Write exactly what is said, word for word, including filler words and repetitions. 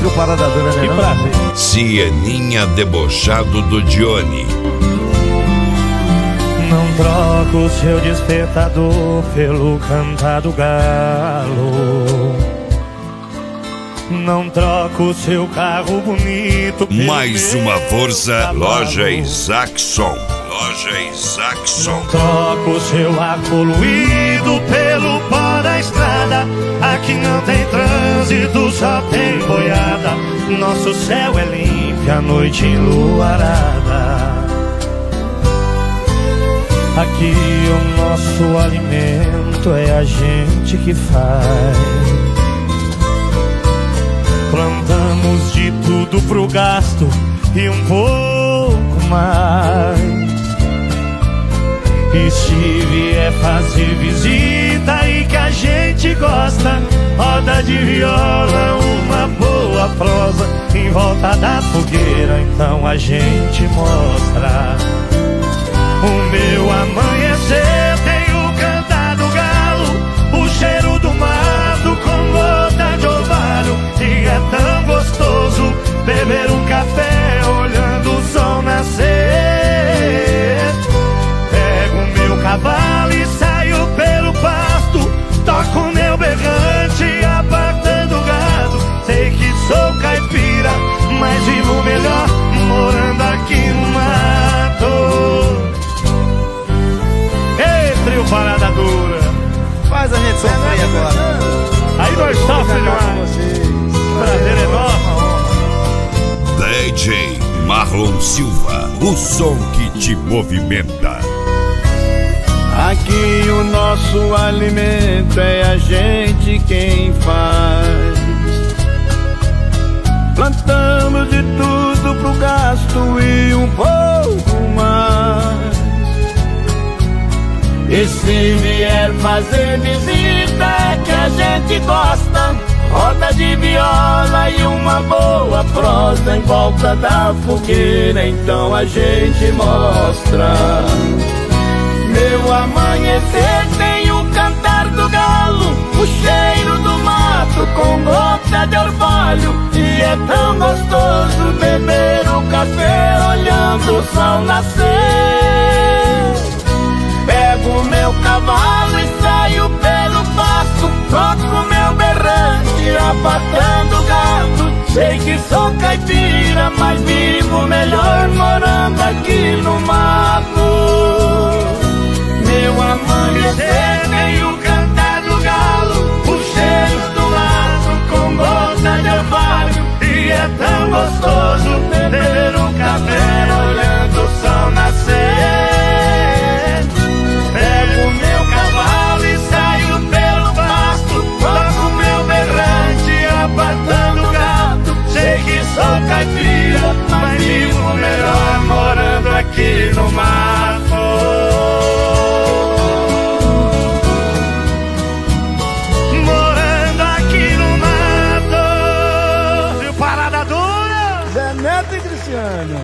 trio Parada Dura, né? Que prazer. Cianinha debochado do Johnny. Não troco o seu despertador pelo cantar do galo. Não troco o seu carro bonito pelo Mais uma força, cavalo. Loja Isaacson. Loja Isaacson. Não troco o seu ar poluído pelo pó da estrada. Aqui não tem trânsito, só tem boiada. Nosso céu é limpo, a noite enluarada. Aqui o nosso alimento é a gente que faz. Plantamos de tudo pro gasto e um pouco mais. E se vier fazer visita e que a gente gosta, roda de viola, uma boa prosa em volta da fogueira, então a gente mostra. O meu amanhecer tem o cantar do galo, o cheiro do mato com gota de orvalho. E é tão gostoso beber um café olhando o sol nascer. Pego o meu cavalo e saio pelo pasto, toco o meu berrante apartando o gado. Sei que sou caipira, mas vivo melhor morando aqui no mato. Trio Parada Dura. Faz a gente sofrer agora. Aí nós sofremos demais. Prazer é nosso. D J Marlon Silva, o som que te movimenta. Aqui o nosso alimento é a gente quem faz. Plantamos de tudo pro gasto e um pouco mais. E se vier fazer visita é que a gente gosta, roda de viola e uma boa prosa em volta da fogueira, então a gente mostra. Meu amanhecer tem o cantar do galo, o cheiro do mato com gota de orvalho. E é tão gostoso beber o café olhando o sol nascer. Pego meu cavalo e saio pelo pasto, toco meu berrante apartando gado. Sei que sou caipira, mas vivo melhor morando aqui no mato.